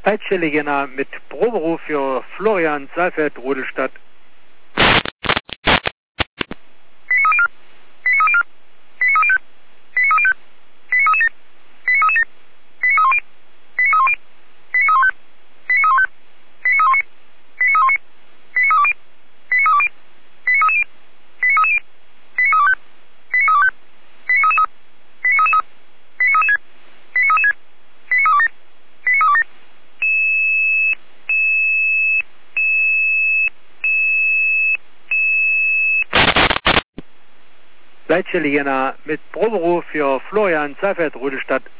Leitstelle Jena mit Proberuf für Florian Saalfeld, Rudolstadt. Leitstelle Jena mit Proberuf für Florian Saalfeld, Rudolstadt.